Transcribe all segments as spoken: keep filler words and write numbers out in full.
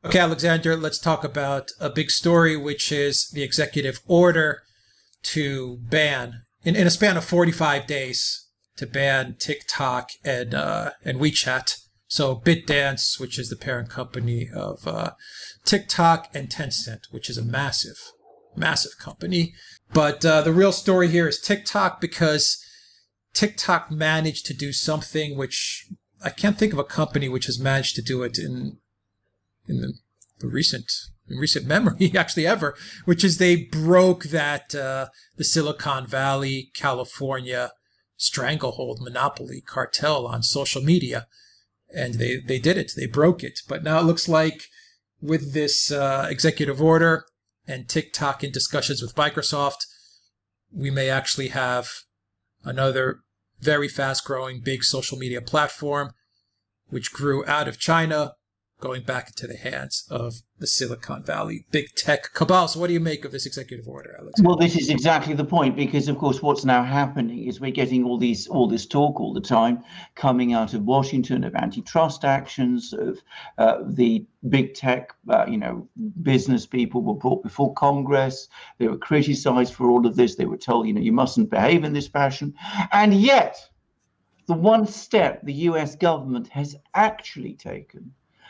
Okay, Alexander, let's talk about a big story, which is the executive order to ban, in, in a span of forty-five days, to ban TikTok and uh, and WeChat. So ByteDance, which is the parent company of uh, TikTok, and Tencent, which is a massive, massive company. But uh, the real story here is TikTok, because TikTok managed to do something which I can't think of a company which has managed to do it in in the, the recent in recent memory, actually ever, which is they broke that uh, the Silicon Valley, California stranglehold, monopoly, cartel on social media. And they, they did it. They broke it. But now it looks like with this uh, executive order and TikTok in discussions with Microsoft, we may actually have another very fast-growing big social media platform, which grew out of China, going back into the hands of the Silicon Valley big tech cabal. So what do you make of this executive order, Alex? Well, this is exactly the point, because, of course, what's now happening is we're getting all these all this talk all the time coming out of Washington of antitrust actions, of uh, the big tech, uh, you know, business people were brought before Congress. They were criticized for all of this. They were told, you know, you mustn't behave in this fashion. And yet, the one step the U S government has actually taken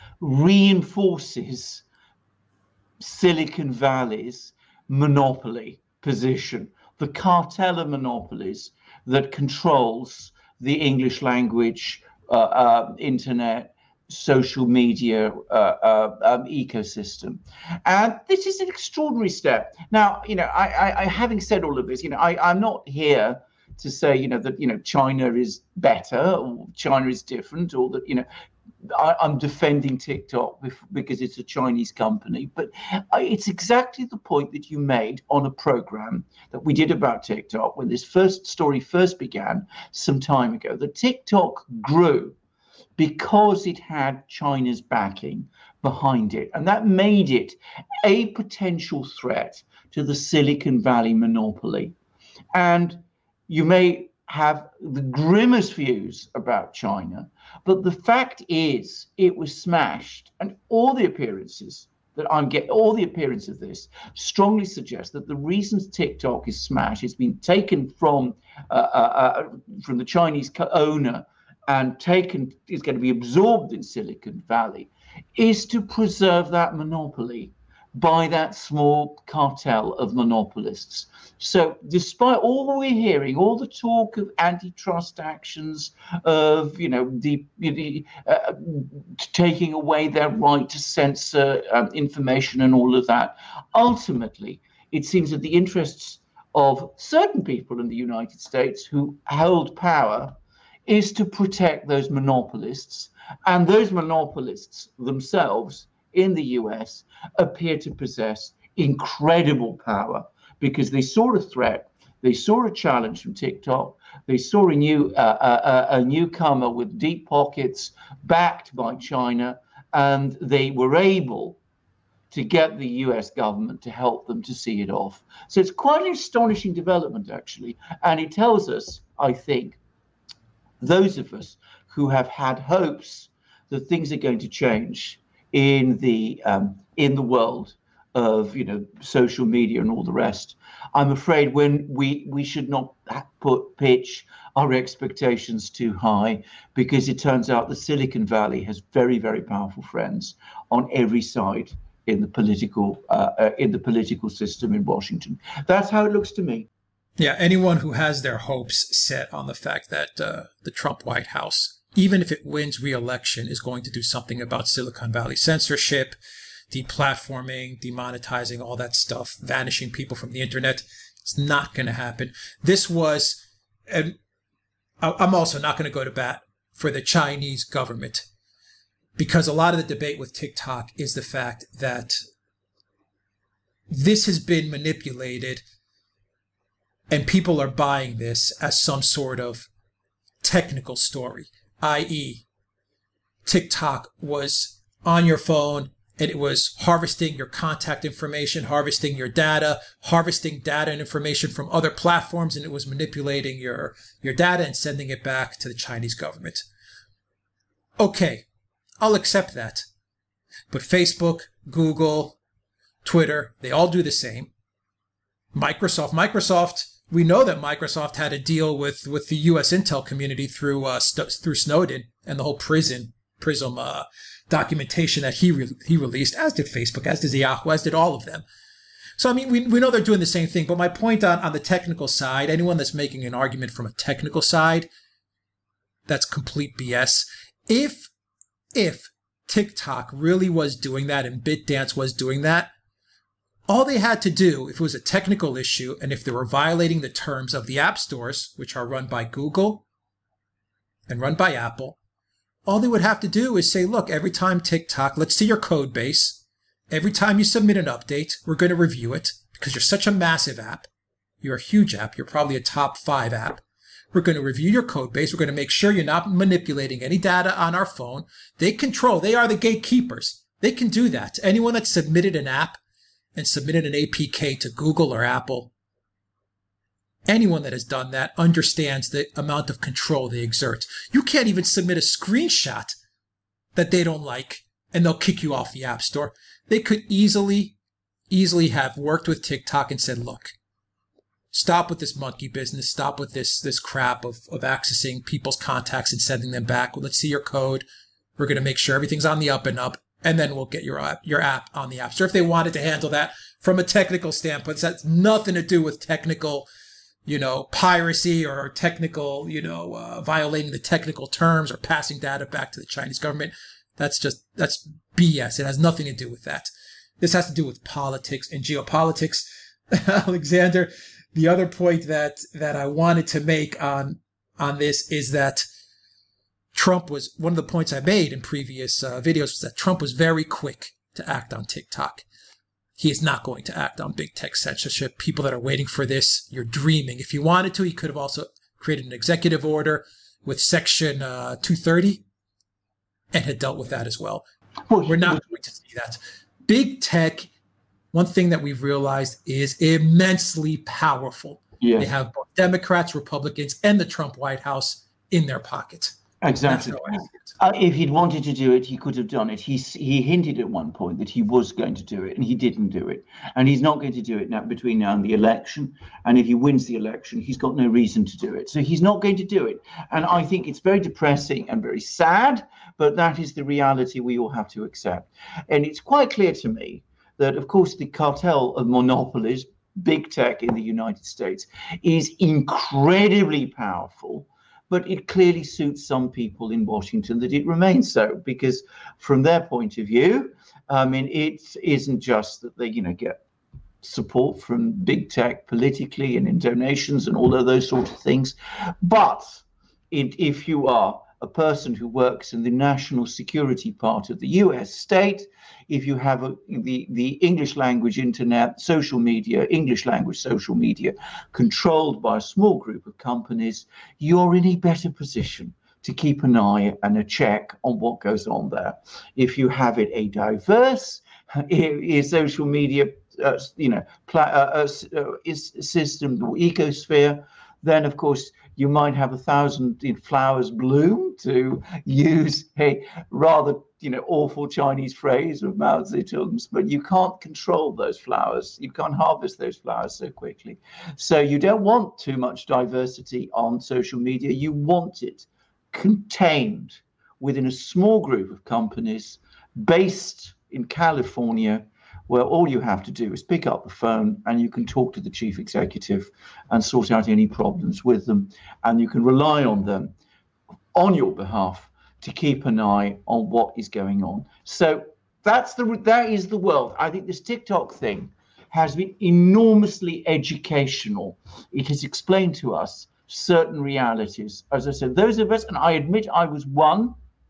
reinforces Silicon Valley's monopoly position, the cartel of monopolies that controls the English language, uh, uh, internet, social media uh, uh, um, ecosystem. And this is an extraordinary step. Now, you know, I, I, I having said all of this, you know, I, I'm not here to say, you know, that, you know, China is better or China is different, or that, you know, I, I'm defending TikTok because it's a Chinese company, but it's exactly the point that you made on a program that we did about TikTok when this first story first began some time ago. That TikTok grew because it had China's backing behind it, and that made it a potential threat to the Silicon Valley monopoly. And you may have the grimmest views about China, but the fact is it was smashed, and all the appearances that I'm getting, all the appearance of this strongly suggest that the reasons TikTok is smashed, it's been taken from uh, uh, uh, from the Chinese owner and taken, is going to be absorbed in Silicon Valley, is to preserve that monopoly by that small cartel of monopolists. So despite all we're hearing, all the talk of antitrust actions, of, you know, the, the uh, taking away their right to censor um, information and all of that, ultimately, it seems that the interests of certain people in the United States who held power is to protect those monopolists, and those monopolists themselves in the U S appear to possess incredible power because they saw a threat, they saw a challenge from TikTok, they saw a new uh, a, a newcomer with deep pockets backed by China, and they were able to get the U S government to help them to see it off. So it's quite an astonishing development, actually, and it tells us, I think, those of us who have had hopes that things are going to change in the um, in the world of, you know, social media and all the rest, I'm afraid when we we should not put pitch our expectations too high, because it turns out the Silicon Valley has very, very powerful friends on every side in the political uh, uh, in the political system in Washington. That's how it looks to me. Yeah, anyone who has their hopes set on the fact that uh, the Trump White House, even if it wins re-election, is going to do something about Silicon Valley censorship, deplatforming, demonetizing, all that stuff, vanishing people from the internet, it's not going to happen. This was, and I'm also not going to go to bat for the Chinese government, because a lot of the debate with TikTok is the fact that this has been manipulated and people are buying this as some sort of technical story, that is, TikTok was on your phone and it was harvesting your contact information, harvesting your data, harvesting data and information from other platforms, and it was manipulating your, your data and sending it back to the Chinese government. Okay, I'll accept that. But Facebook, Google, Twitter, they all do the same. Microsoft, Microsoft, we know that Microsoft had a deal with, with the U S intel community through uh, St- through Snowden and the whole prison Prism uh, documentation that he re- he released, as did Facebook, as did Yahoo, as did all of them. So, I mean, we we know they're doing the same thing. But my point on, on the technical side, anyone that's making an argument from a technical side, that's complete B S. If if TikTok really was doing that and BitDance was doing that, all they had to do, if it was a technical issue, and if they were violating the terms of the app stores, which are run by Google and run by Apple, all they would have to do is say, look, every time TikTok, let's see your code base. Every time you submit an update, we're going to review it because you're such a massive app. You're a huge app. You're probably a top five app. We're going to review your code base. We're going to make sure you're not manipulating any data on our phone. They control. They are the gatekeepers. They can do that. Anyone that submitted an app and submitted an A P K to Google or Apple, anyone that has done that understands the amount of control they exert. You can't even submit a screenshot that they don't like, and they'll kick you off the App Store. They could easily, easily have worked with TikTok and said, look, stop with this monkey business. Stop with this, this crap of, of accessing people's contacts and sending them back. Well, let's see your code. We're going to make sure everything's on the up and up, and then we'll get your app, your app on the App Store. If they wanted to handle that from a technical standpoint, that's nothing to do with technical, you know, piracy or technical, you know, uh, violating the technical terms or passing data back to the Chinese government. That's just, that's B S. It has nothing to do with that. This has to do with politics and geopolitics. Alexander, the other point that, that I wanted to make on, on this is that Trump was, one of the points I made in previous uh, videos was that Trump was very quick to act on TikTok. He is not going to act on big tech censorship. People that are waiting for this, you're dreaming. If he wanted to, he could have also created an executive order with Section uh, two thirty and had dealt with that as well. well We're not going to see that. Big tech, one thing that we've realized, is immensely powerful. Yeah. They have both Democrats, Republicans, and the Trump White House in their pocket. Exactly. Uh, if he'd wanted to do it, he could have done it. He he hinted at one point that he was going to do it, and he didn't do it. And he's not going to do it now between now and the election. And if he wins the election, he's got no reason to do it. So he's not going to do it. And I think it's very depressing and very sad, but that is the reality we all have to accept. And it's quite clear to me that, of course, the cartel of monopolies, big tech in the United States, is incredibly powerful. But it clearly suits some people in Washington that it remains so, because from their point of view, I mean, it isn't just that they, you know, get support from big tech politically and in donations and all of those sort of things. But it, if you are a person who works in the national security part of the U S state, if you have a, the, the English language internet, social media, English language social media controlled by a small group of companies, you're in a better position to keep an eye and a check on what goes on there. If you have it a diverse a, a social media uh, you know, pla- uh, uh, is system or ecosphere, then of course you might have a thousand flowers bloom, to use a rather, you know, awful Chinese phrase of Mao Zedong's, but you can't control those flowers. You can't harvest those flowers so quickly. So you don't want too much diversity on social media. You want it contained within a small group of companies based in California, where all you have to do is pick up the phone and you can talk to the chief executive and sort out any problems with them. And you can rely on them on your behalf to keep an eye on what is going on. So that's the that is the world. I think this TikTok thing has been enormously educational. It has explained to us certain realities. As I said, those of us, and I admit I was one,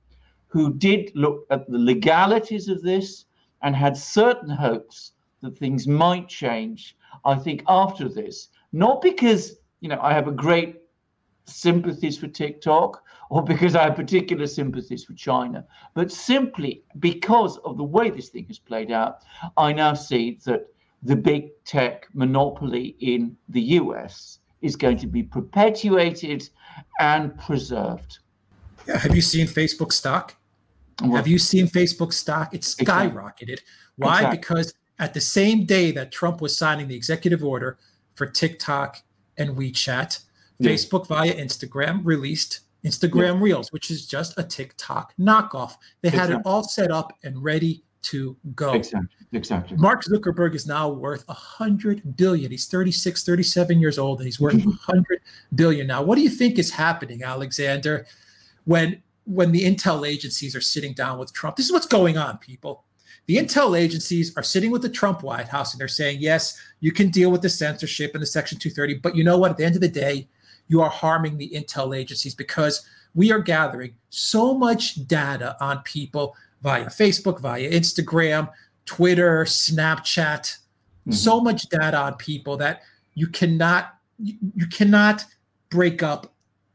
who did look at the legalities of this and had certain hopes that things might change, I think, after this. Not because, you know, I have a great sympathies for TikTok or because I have particular sympathies for China, but simply because of the way this thing has played out. I now see that the big tech monopoly in the U S is going to be perpetuated and preserved. Yeah. Have you seen Facebook stock? Well, Have you seen Facebook stock? It's skyrocketed. Why? Exactly. Because at the same day that Trump was signing the executive order for TikTok and WeChat, Yeah. Facebook via Instagram released Instagram Reels, which is just a TikTok knockoff. They had Exactly. it all set up and ready to go. Exactly. Exactly. Mark Zuckerberg is now worth one hundred billion. He's thirty-six, thirty-seven years old, and he's worth one hundred billion now. What do you think is happening, Alexander, when when the intel agencies are sitting down with Trump? This is what's going on, people. The intel agencies are sitting with the Trump White House, and they're saying, yes, you can deal with the censorship and the Section two thirty, but you know what? At the end of the day, you are harming the intel agencies because we are gathering so much data on people via Facebook, via Instagram, Twitter, Snapchat, mm-hmm. so much data on people that you cannot you, you cannot break up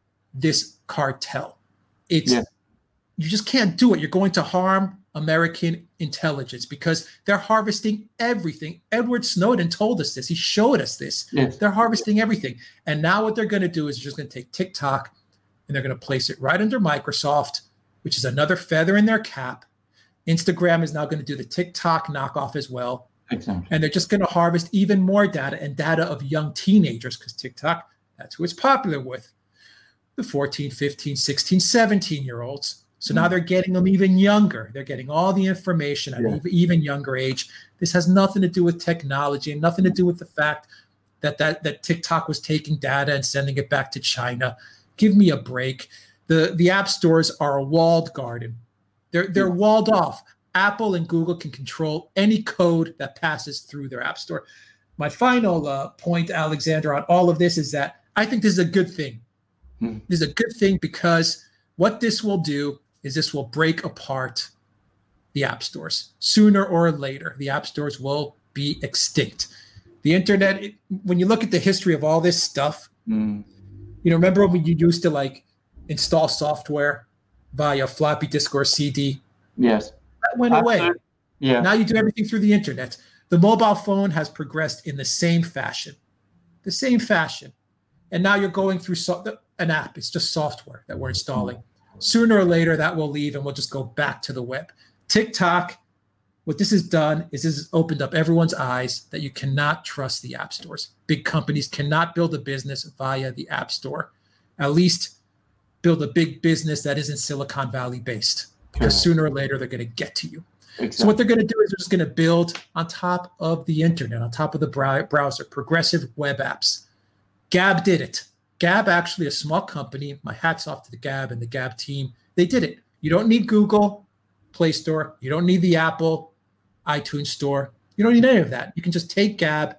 this cartel. It's yeah. You just can't do it. You're going to harm American intelligence because they're harvesting everything. Edward Snowden told us this. He showed us this. Yes. They're harvesting everything. And now what they're going to do is they're just going to take TikTok and they're going to place it right under Microsoft, which is another feather in their cap. Instagram is now going to do the TikTok knockoff as well. Exactly. And they're just going to harvest even more data and data of young teenagers because TikTok, that's who it's popular with. The fourteen, fifteen, sixteen, seventeen year olds. So now they're getting them even younger. They're getting all the information at yeah. an even younger age. This has nothing to do with technology and nothing to do with the fact that, that that TikTok was taking data and sending it back to China. Give me a break. The the app stores are a walled garden. They're they're yeah. walled off. Apple and Google can control any code that passes through their app store. My final uh, point, Alexander, on all of this is that I think this is a good thing. Hmm. This is a good thing because what this will do is this will break apart the app stores. Sooner or later, the app stores will be extinct. The internet, it, when you look at the history of all this stuff, mm. you know, remember when you used to like install software via floppy disk or C D? Yes. That went Absolutely. away. Yeah. Now you do everything through the internet. The mobile phone has progressed in the same fashion, the same fashion. And now you're going through so- an app. It's just software that we're installing. Mm. Sooner or later, that will leave and we'll just go back to the web. TikTok, what this has done is this has opened up everyone's eyes that you cannot trust the app stores. Big companies cannot build a business via the app store. At least build a big business that isn't Silicon Valley based, because sooner or later they're going to get to you. Exactly. So what they're going to do is they're just going to build on top of the internet, on top of the browser, progressive web apps. Gab did it. Gab, actually a small company, my hat's off to the Gab and the Gab team. They did it. You don't need Google Play Store. You don't need the Apple iTunes Store. You don't need any of that. You can just take Gab,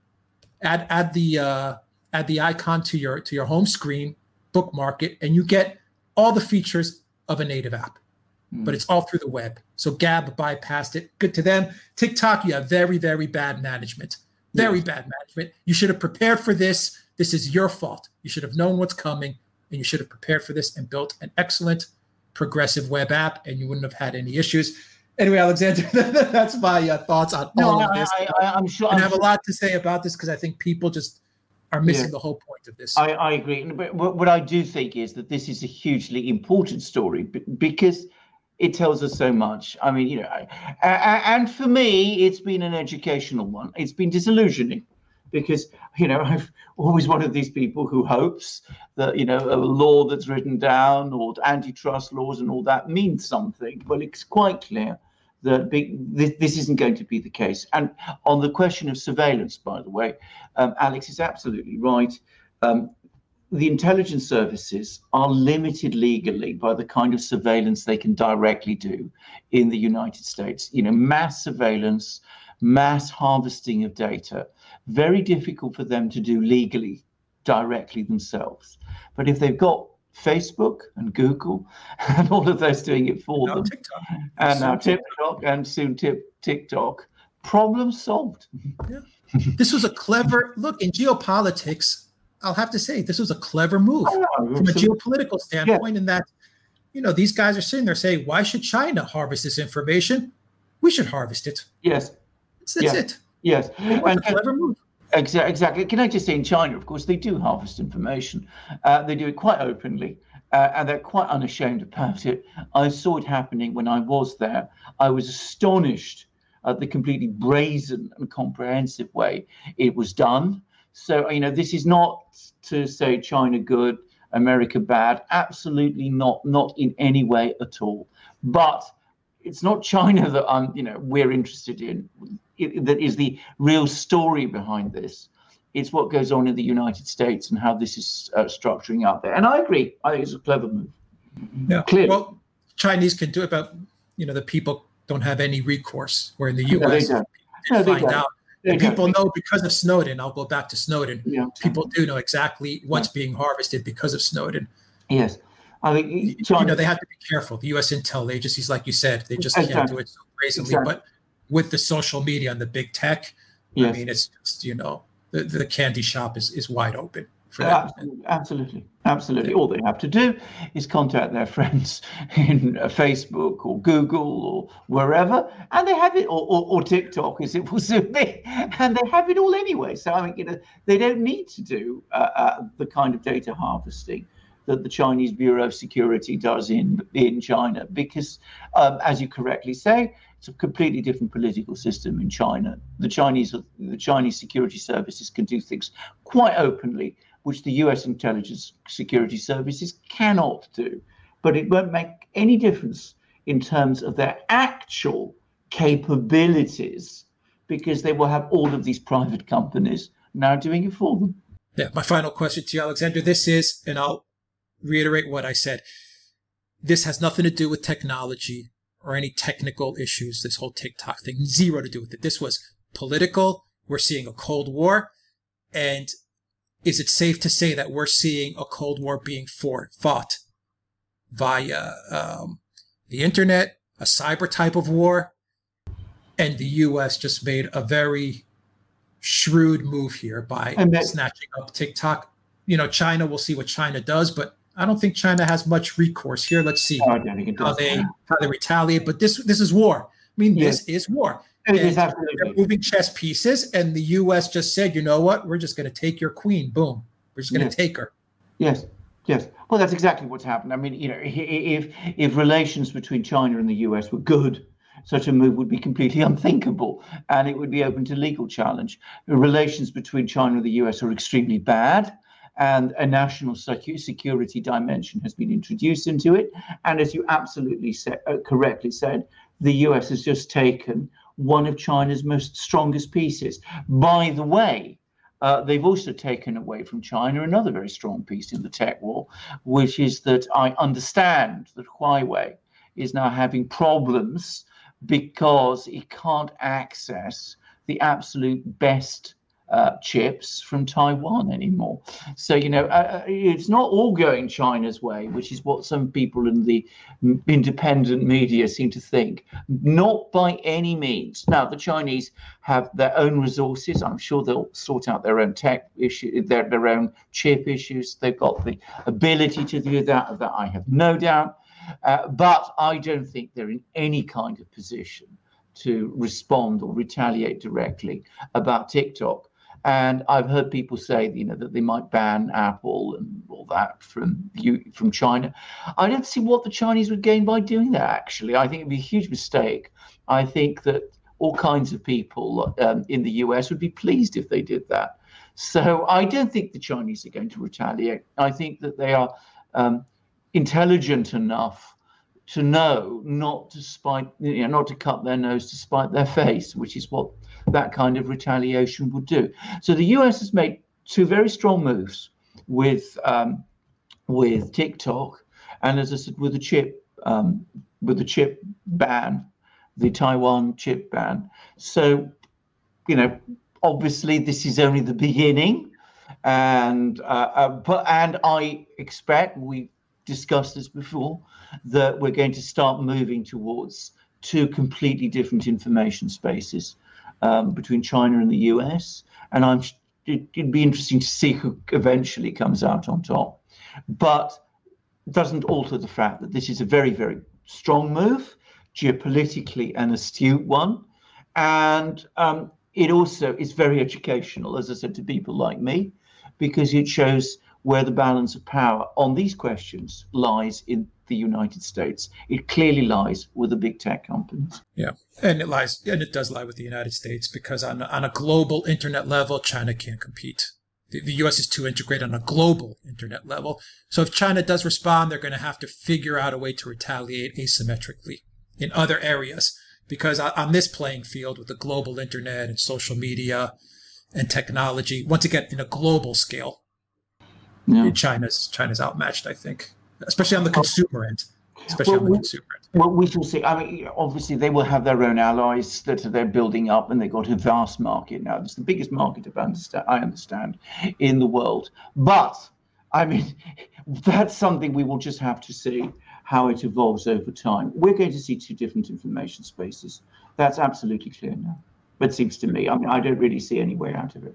add add the uh, add the icon to your to your home screen, bookmark it, and you get all the features of a native app. Mm. But it's all through the web. So Gab bypassed it. Good to them. TikTok, you have very, very bad management. Very yes. bad management. You should have prepared for this. This is your fault. You should have known what's coming, and you should have prepared for this and built an excellent progressive web app, and you wouldn't have had any issues. Anyway, Alexander, that's my uh, thoughts on no, all I, of this. I, I, I'm sure. And I'm I have sure. a lot to say about this because I think people just are missing yeah. the whole point of this. I, I agree. But what I do think is that this is a hugely important story because it tells us so much. I mean, you know, and for me, it's been an educational one. It's been disillusioning. Because, you know, I've always one of these people who hopes that, you know, a law that's written down or antitrust laws and all that means something. Well, it's quite clear that big, this, this isn't going to be the case. And on the question of surveillance, by the way, um, Alex is absolutely right. Um, the intelligence services are limited legally by the kind of surveillance they can directly do in the United States. You know, mass surveillance, mass harvesting of data. Very difficult for them to do legally, directly themselves. But if they've got Facebook and Google and all of those doing it for now them, TikTok. and now TikTok and soon tip, TikTok, problem solved. Yeah. This was a clever look in geopolitics. I'll have to say this was a clever move know, from a so, geopolitical standpoint. yeah. In that, you know, these guys are sitting there saying, "Why should China harvest this information? We should harvest it." Yes, that's, that's yes. it. Yes, it was and, a clever move. Exactly. Exactly. Can I just say, in China, of course, they do harvest information. Uh, they do it quite openly, uh, and they're quite unashamed about it. I saw it happening when I was there. I was astonished at the completely brazen and comprehensive way it was done. So, you know, this is not to say China good, America bad. Absolutely not, not in any way at all. But it's not China that I'm, you know, we're interested in. It, that is the real story behind this. It's what goes on in the United States and how this is uh, structuring out there. And I agree. I think it's a clever move. Yeah. Clearly. Well, Chinese can do it, but you know the people don't have any recourse. Where in the U S, No, they don't. No, they find don't. out. They And people don't. know because of Snowden. I'll go back to Snowden. Yeah. People do know exactly what's being harvested because of Snowden. Yes. I think China, You know, they have to be careful. The U S intel agencies, like you said, they just can't Exactly. do it so brazenly. Exactly. But with the social media and the big tech, Yes. I mean, it's just, you know, the, the candy shop is, is wide open for them. Absolutely, absolutely, absolutely. All they have to do is contact their friends in uh, Facebook or Google or wherever, and they have it, or, or, or TikTok, as it will soon be, and they have it all anyway. So I mean, you know, they don't need to do uh, uh, the kind of data harvesting that the Chinese Bureau of Security does in in China, because, um, as you correctly say, it's a completely different political system in China. The Chinese, the Chinese security services can do things quite openly, which the U S intelligence security services cannot do. But it won't make any difference in terms of their actual capabilities, because they will have all of these private companies now doing it for them. Yeah. My final question to you, Alexander, this is, and I'll reiterate what I said. This has nothing to do with technology or any technical issues, this whole TikTok thing, zero to do with it. This was political. We're seeing a Cold War. And is it safe to say that we're seeing a Cold War being for, fought via um, the internet, a cyber type of war? And the U S just made a very shrewd move here by that- snatching up TikTok. You know, China, we'll see what China does, but I don't think China has much recourse here. Let's see No, I don't think it how does. they how they retaliate. But this this is war. I mean, Yes. this is war. It is And they're absolutely. moving chess pieces, and the U S just said, you know what? We're just going to take your queen. Boom. We're just going to Yes. take her. Yes, yes. Well, that's exactly what's happened. I mean, you know, i- i- if if relations between China and the U S were good, such a move would be completely unthinkable, and it would be open to legal challenge. The relations between China and the U S are extremely bad, and a national secu- security dimension has been introduced into it. And as you absolutely said, uh, correctly said, the U S has just taken one of China's most strongest pieces. By the way, uh, they've also taken away from China another very strong piece in the tech war, which is that I understand that Huawei is now having problems because it can't access the absolute best uh, chips from Taiwan anymore. So, you know, uh, it's not all going China's way, which is what some people in the independent media seem to think. Not by any means. Now, the Chinese have their own resources. I'm sure they'll sort out their own tech issue, their, their own chip issues. They've got the ability to do that. Of that, I have no doubt. Uh, but I don't think they're in any kind of position to respond or retaliate directly about TikTok. And I've heard people say, you know, that they might ban Apple and all that from you from China. I don't see what the Chinese would gain by doing that. Actually, I think it'd be a huge mistake. I think that all kinds of people um, in the U S would be pleased if they did that. So I don't think the Chinese are going to retaliate. I think that they are um, intelligent enough to know not to spite, you know, not to cut their nose to spite their face, which is what that kind of retaliation would do. So the U S has made two very strong moves with um, with TikTok, and as I said, with the chip um, with the chip ban, the Taiwan chip ban. So, you know, obviously this is only the beginning, and uh, uh, but and I expect, we discussed this before, that we're going to start moving towards two completely different information spaces um, between China and the U S. And I'm it, it'd be interesting to see who eventually comes out on top. But it doesn't alter the fact that this is a very, very strong move, geopolitically an astute one. And um, it also is very educational, as I said, to people like me, because it shows where the balance of power on these questions lies in the United States. It clearly lies with the big tech companies. Yeah, and it lies, and it does lie with the United States, because on on a global internet level, China can't compete. The, the U S is too integrated on a global internet level. So if China does respond, they're going to have to figure out a way to retaliate asymmetrically in other areas, because on, on this playing field with the global internet and social media and technology, once again, in a global scale, yeah. China's China's outmatched, I think, especially on the consumer end. Especially well, on the we, consumer end. Well, we shall see. I mean, obviously, they will have their own allies that they're building up, and they've got a vast market now. It's the biggest market, of understand, I understand, in the world. But, I mean, that's something we will just have to see how it evolves over time. We're going to see two different information spaces. That's absolutely clear now. But it seems to me, I mean, I don't really see any way out of it.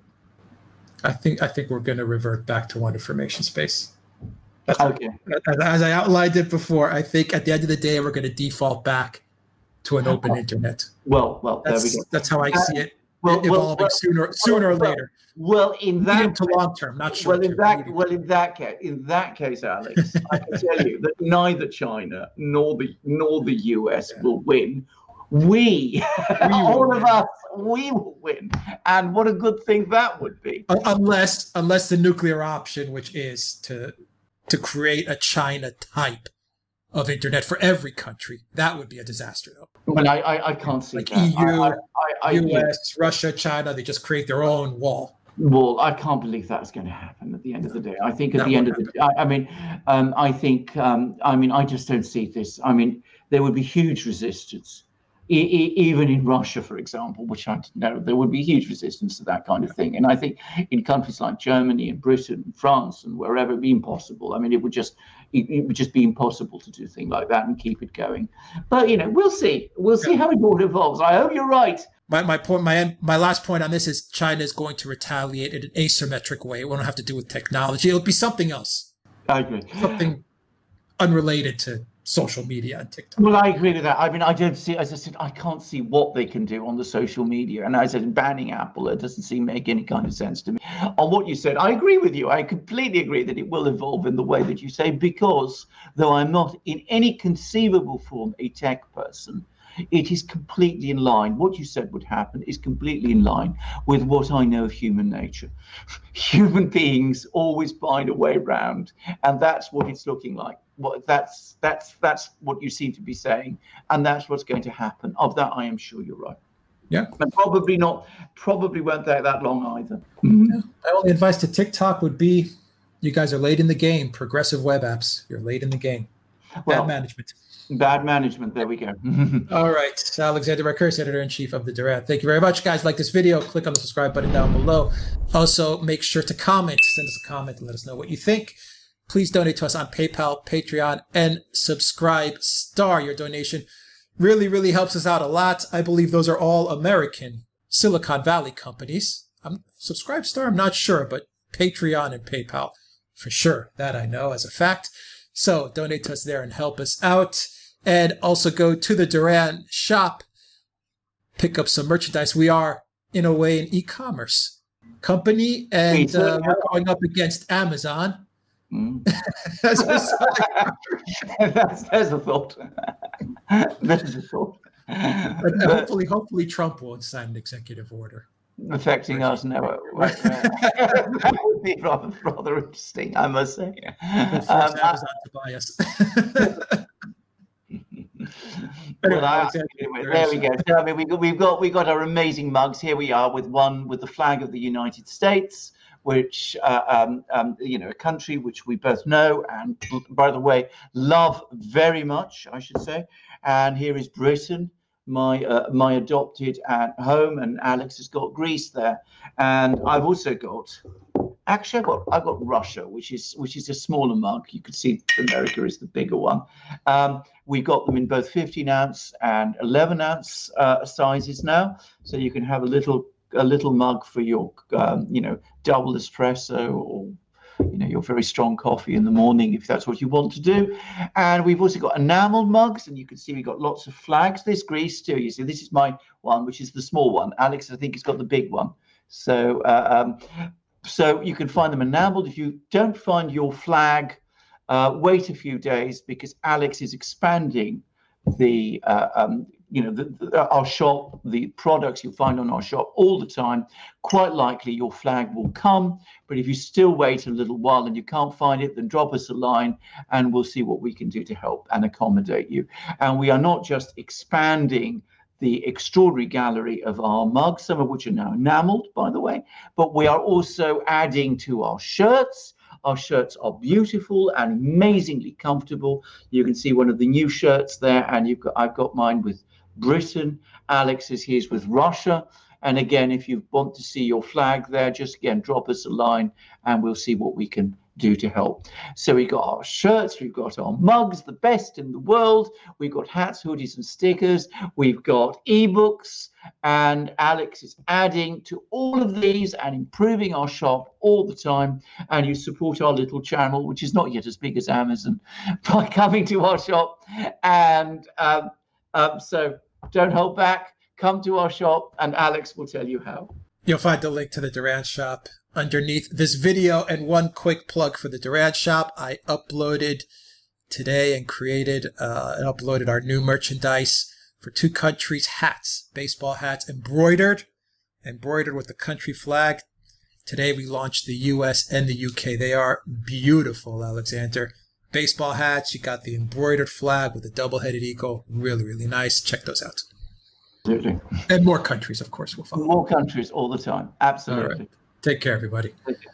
I think I think we're going to revert back to one information space. That's okay. As, as I outlined it before, I think at the end of the day, we're going to default back to an open internet. Well, well, that's, there we go. That's how I uh, see it well, evolving well, sooner, sooner well, or later. Well, in that medium to long term, not short well, in term. that well, in that case, in that case, Alex, I can tell you that neither China nor the nor the U S yeah. will win. We, we all win. of us, we will win, and what a good thing that would be. Unless, unless the nuclear option, which is to to create a China type of internet for every country, that would be a disaster, though. Well, I, I, I can't see like that. E U, I, I, I, U S, Russia, China, they just create their own wall. Well, I can't believe that's going to happen at the end of the day. I think at that the end of the day, I, I mean, um, I think, um, I mean, I just don't see this. I mean, there would be huge resistance. E- e- even in Russia, for example, which I know, there would be huge resistance to that kind of thing. And I think in countries like Germany and Britain and France and wherever, it'd be impossible. I mean, it would just it, it would just be impossible to do a thing like that and keep it going. But, you know, we'll see. We'll see how it all evolves. I hope you're right. My my point, my my last point on this is China is going to retaliate in an asymmetric way. It won't have to do with technology. It'll be something else. I agree. Something unrelated to social media and TikTok. Well, I agree with that. I mean, I don't see, as I said, I can't see what they can do on the social media. And as I said, banning Apple, it doesn't seem to make any kind of sense to me. On what you said, I agree with you. I completely agree that it will evolve in the way that you say, because though I'm not in any conceivable form a tech person, it is completely in line. What you said would happen is completely in line with what I know of human nature. Human beings always find a way around, and that's what it's looking like. What that's that's that's what you seem to be saying, and that's what's going to happen. Of that, I am sure you're right. Yeah, and probably not. Probably won't take that long either. Mm-hmm. Yeah. My only advice to TikTok would be, you guys are late in the game. Progressive web apps, you're late in the game. Bad well, management. Bad management. There we go. All right. Alexander Rakersi, editor-in-chief of The Duran. Thank you very much, guys. Like this video, click on the subscribe button down below. Also, make sure to comment. Send us a comment and let us know what you think. Please donate to us on PayPal, Patreon, and Subscribe Star. Your donation really, really helps us out a lot. I believe those are all American Silicon Valley companies. I'm Subscribe Star, I'm not sure, but Patreon and PayPal, for sure. That I know as a fact. So donate to us there and help us out. And also go to the Duran shop, pick up some merchandise. We are, in a way, an e-commerce company, and uh, we're going up against Amazon. Mm. that's, that's a thought. That's a thought. But hopefully, hopefully Trump won't sign an executive order. Affecting right. us, no. That would be rather, rather interesting, I must say. We'll force um, Amazon to buy us. Anyway, well, I, anyway, there we go. So, I mean, we got, we've got we got our amazing mugs. Here we are with one with the flag of the United States, which uh, um, um, you know, a country which we both know and, by the way, love very much, I should say. And here is Britain, my uh, my adopted at home, and Alex has got Greece there, and I've also got. Actually, I've got I've got Russia, which is which is a smaller mug. You can see America is the bigger one. Um, we've got them in both fifteen ounce and eleven ounce uh, sizes now, so you can have a little a little mug for your um, you know, double espresso, or you know, your very strong coffee in the morning, if that's what you want to do. And we've also got enameled mugs, and you can see we've got lots of flags. This Greece too. You see, this is my one, which is the small one. Alex, I think, has got the big one. So. Uh, um, so you can find them enameled. If you don't find your flag, uh, wait a few days, because Alex is expanding the uh, um, you know the, the, our shop, the products you'll find on our shop all the time. Quite likely your flag will come, but if you still wait a little while and you can't find it, then drop us a line and we'll see what we can do to help and accommodate you. And we are not just expanding the extraordinary gallery of our mugs, some of which are now enameled, by the way, but we are also adding to our shirts. Our shirts are beautiful and amazingly comfortable. You can see one of the new shirts there, and you've got, I've got mine with Britain. Alex is his with Russia. And again, if you want to see your flag there, just again, drop us a line and we'll see what we can do to help. So we've got our shirts, we've got our mugs, the best in the world. We've got hats, hoodies, and stickers. We've got ebooks, and Alex is adding to all of these and improving our shop all the time. And you support our little channel, which is not yet as big as Amazon, by coming to our shop. And um, um, so don't hold back. Come to our shop, and Alex will tell you how. You'll find the link to the Durand shop underneath this video. And one quick plug for the Durand shop. I uploaded today and created uh, and uploaded our new merchandise for two countries, hats, baseball hats, embroidered, embroidered with the country flag. Today we launched the U S and the U K. They are beautiful, Alexander. Baseball hats, you got the embroidered flag with a double-headed eagle. Really, really nice. Check those out. Absolutely. And more countries, of course, will follow. More countries all the time. Absolutely. All right. Take care, everybody. Take care.